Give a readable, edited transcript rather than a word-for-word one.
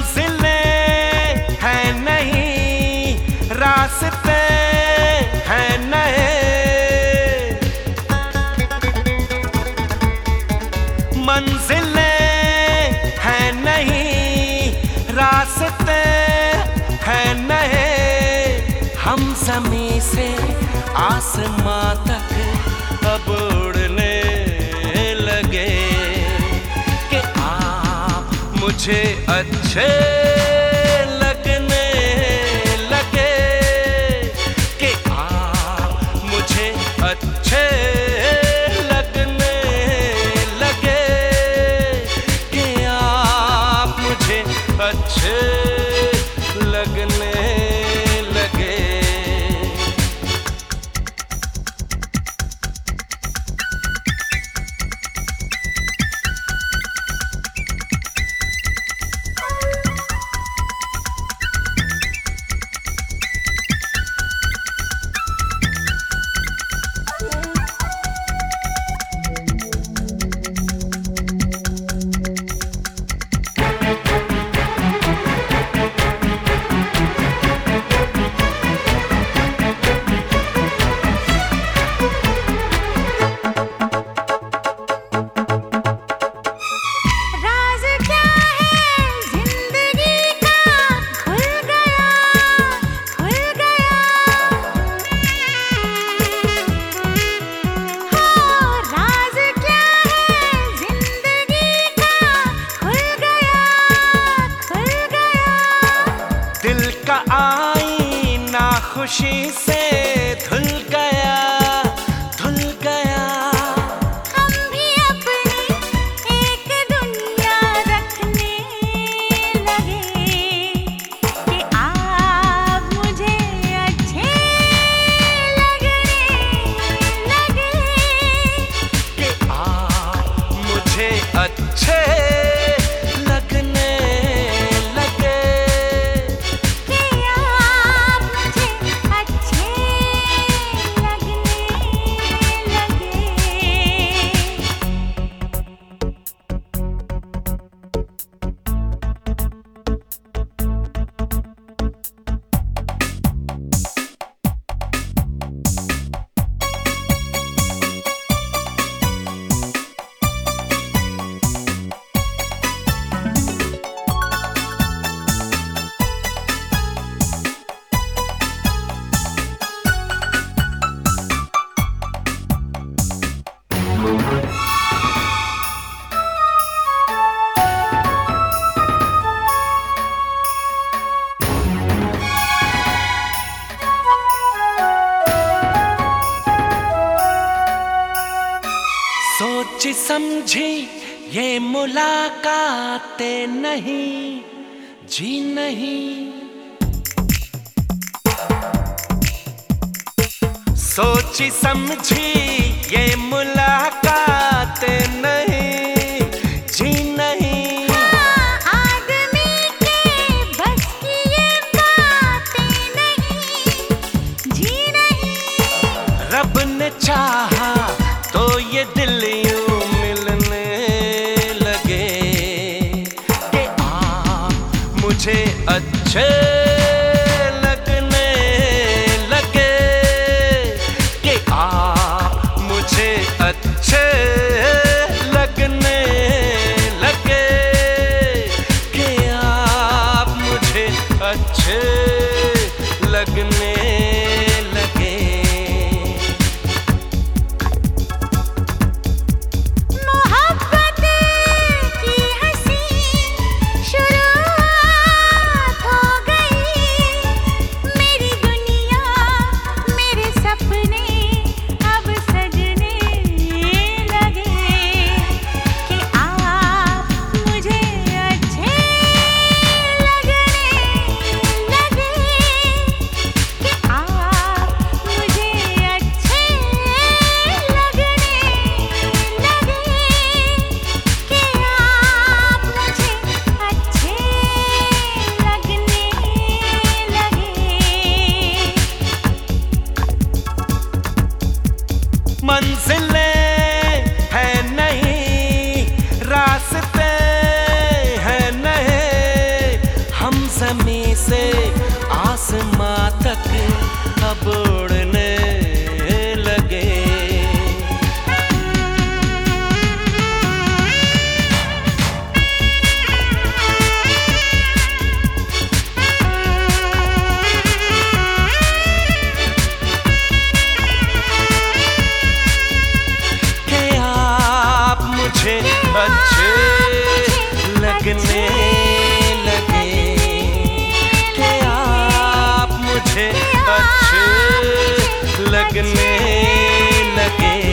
मंजिलें हैं नहीं, रास्ते हैं नए, मंजिलें हैं नहीं, रास्ते हैं नए। हम ज़मीं से आसमां तक अब उड़ने लगे कि आप मुझे अच्छे लगने लगे, कि आप मुझे अच्छे लगने लगे, कि आप मुझे अच्छे लगने लगे। आईना खुशी से धुल गया, धुल गया। हम भी अपनी एक दुनिया रखने लगे कि आप मुझे अच्छे लगने लगे, कि आप मुझे अच्छे लगने लगे, कि आप मुझे अच्छे लगने लगे। सोच समझी ये मुलाकातें नहीं, जी नहीं। सोची समझी ये मुलाकातें नहीं, जी नहीं। आदमी के बस की ये बातें नहीं, जी नहीं। रब ने चाहा तो ये दिल यूं मिलने लगे, कि आप मुझे अच्छे लगने लगे, कि आप मुझे अच्छे लगने लगे, कि आप मुझे अच्छे लगने लगे। मोहब्बत की हंसी शुरुआत हो गई, मेरी दुनिया मेरे सपने अब सजने लगे, कि आप मुझे अच्छे लगने लगे, जमीन से आसमां तक अब उड़ने लगे। कि आप मुझे अच्छे लगने लगे, कि आप मुझे अच्छे लगने लगे।